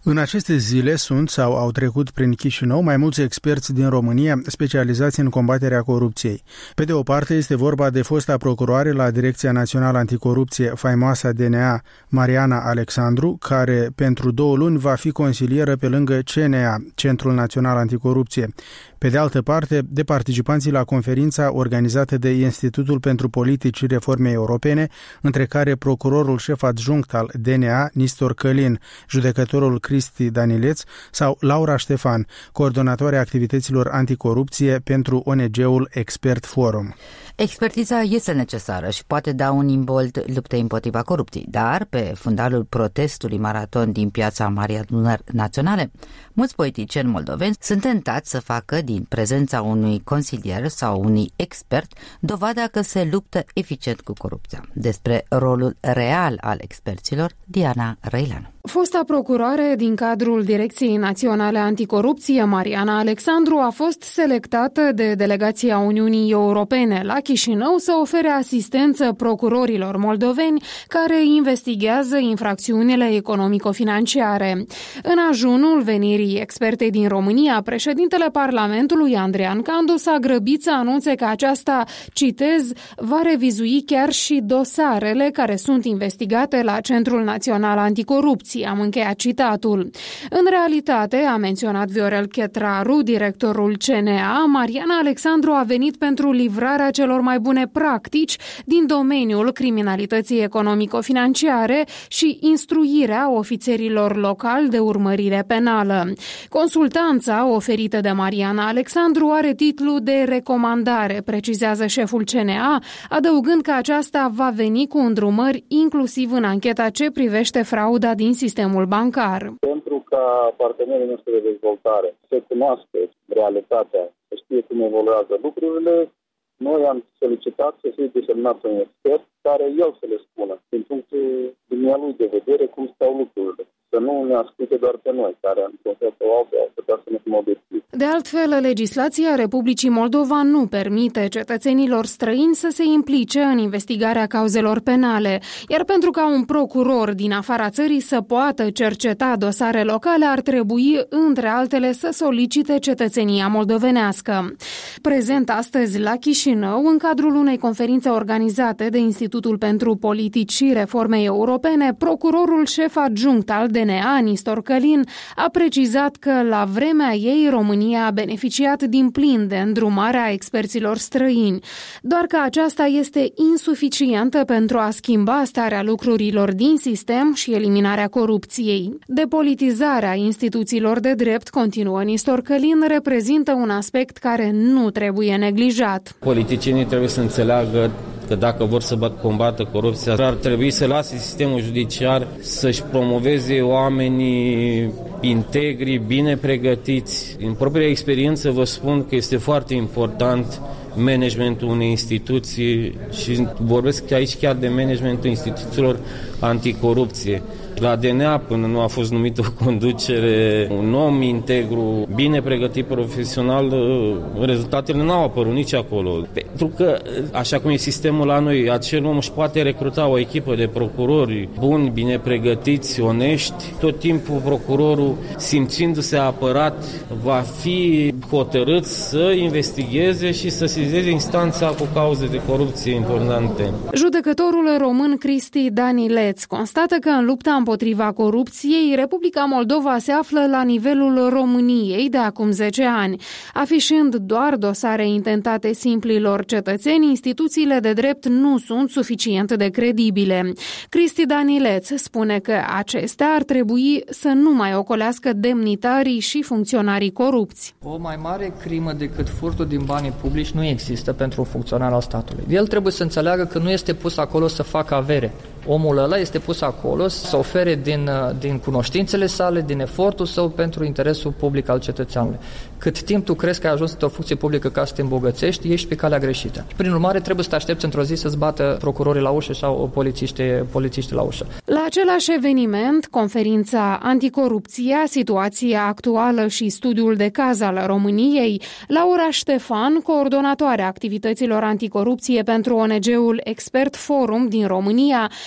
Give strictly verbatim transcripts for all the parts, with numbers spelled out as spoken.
În aceste zile sunt sau au trecut prin Chișinău mai mulți experți din România specializați în combaterea corupției. Pe de o parte este vorba de fosta procuroare la Direcția Națională Anticorupție, faimoasa D N A, Mariana Alexandru, care pentru două luni va fi consilieră pe lângă C N A, Centrul Național Anticorupție. Pe de altă parte, de participanții la conferința organizată de Institutul pentru Politici și Reforme Europene, între care procurorul șef adjunct al D N A, Nistor Călin, judecătorul Cristi Danileț sau Laura Ștefan, coordonatoarea activităților anticorupție pentru O N G-ul Expert Forum. Expertiza este necesară și poate da un imbold luptei împotriva corupției, dar pe fundalul protestului maraton din piața Marii Adunări Naționale, mulți politicieni moldoveni sunt tentați să facă din prezența unui consilier sau unui expert dovada că se luptă eficient cu corupția. Despre rolul real al experților, Diana Răileanu. Fosta procuroare din cadrul Direcției Naționale Anticorupție, Mariana Alexandru, a fost selectată de delegația Uniunii Europene la Chișinău să ofere asistență procurorilor moldoveni care investighează infracțiunile economico-financiare. În ajunul venirii expertei din România, președintele Parlamentului, Andrean Candu, s-a grăbit să anunțe că aceasta, citez, va revizui chiar și dosarele care sunt investigate la Centrul Național Anticorupție. Am încheiat citatul. În realitate, a menționat Viorel Chetraru, directorul C N A, Mariana Alexandru a venit pentru livrarea celor mai bune practici din domeniul criminalității economico-financiare și instruirea ofițerilor locali de urmărire penală. Consultanța oferită de Mariana Alexandru are titlu de recomandare, precizează șeful C N A, adăugând că aceasta va veni cu îndrumări inclusiv în ancheta ce privește frauda din sistemul bancar. Pentru ca partenerii noștri de dezvoltare să cunoască realitatea, să știe cum evoluează lucrurile, noi am solicitat să fie desemnat un expert care el să le spună, din punctul lui de vedere, cum stau lucrurile. Să nu ne asculte doar pe noi, care am considerat o altă, au putea să ne fim obiectiv. De altfel, legislația Republicii Moldova nu permite cetățenilor străini să se implice în investigarea cauzelor penale, iar pentru ca un procuror din afara țării să poată cerceta dosare locale, ar trebui, între altele, să solicite cetățenia moldovenească. Prezent astăzi la Chișinău, în cadrul unei conferințe organizate de Institutul pentru Politici și Reforme Europene, procurorul șef adjunct al D N A, Nistor Călin, a precizat că la vremea ei România a beneficiat din plin de îndrumarea experților străini, doar că aceasta este insuficientă pentru a schimba starea lucrurilor din sistem și eliminarea corupției. Depolitizarea instituțiilor de drept, continuă Nistor Călin, reprezintă un aspect care nu trebuie neglijat. Politicienii trebuie să înțeleagă că dacă vor să combată corupția, ar trebui să lase sistemul judiciar să-și promoveze oamenii integri, bine pregătiți. În propria experiență vă spun că este foarte important managementul unei instituții și vorbesc aici chiar de managementul instituțiilor anticorupție. La D N A, până nu a fost numit o conducere, un om integru, bine pregătit profesional, rezultatele nu au apărut nici acolo. Pentru că, așa cum e sistemul la noi, acel om își poate recruta o echipă de procurori buni, bine pregătiți, onești. Tot timpul procurorul, simțindu-se apărat, va fi hotărât să investigheze și să sesizeze instanța cu cauze de corupție importante. Judecătorul român Cristi Danileț constată că în lupta împotriva corupției, Republica Moldova se află la nivelul României de acum zece ani. Afișând doar dosare intentate simplilor cetățeni, instituțiile de drept nu sunt suficient de credibile. Cristi Danileț spune că acestea ar trebui să nu mai ocolească demnitarii și funcționarii corupți. O mai mare crimă decât furtul din banii publici nu există pentru un funcționar al statului. El trebuie să înțeleagă că nu este pus acolo să facă avere. Omul ăla este pus acolo să ofere din, din cunoștințele sale, din efortul său pentru interesul public al cetățeanului. Cât timp tu crezi că ai ajuns într-o funcție publică ca să te îmbogățești, ești pe calea greșită. Prin urmare, trebuie să te aștepți într-o zi să-ți bată procurorii la ușă sau polițiști, polițiști la ușă. La același eveniment, conferința Anticorupția, situația actuală și studiul de caz al României, Laura Ștefan, coordonatoarea activităților anticorupție pentru O N G-ul Expert Forum din România,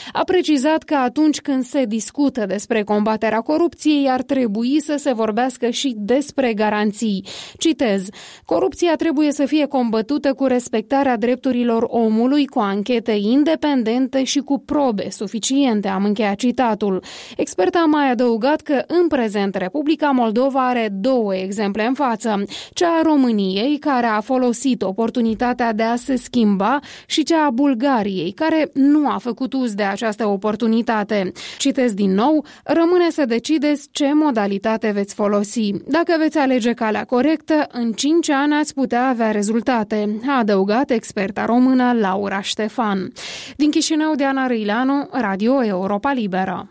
A precizat că atunci când se discută despre combaterea corupției, ar trebui să se vorbească și despre garanții. Citez: corupția trebuie să fie combătută cu respectarea drepturilor omului, cu anchete independente și cu probe suficiente, am încheiat citatul. Experta a mai adăugat că în prezent Republica Moldova are două exemple în față, cea a României, care a folosit oportunitatea de a se schimba, și cea a Bulgariei, care nu a făcut uz de această oportunitate. Citez din nou: rămâne să decideți ce modalitate veți folosi. Dacă veți alege calea corectă, în cinci ani ați putea avea rezultate, a adăugat experta română Laura Ștefan. Din Chișinău, Diana Râileanu, Radio Europa Liberă.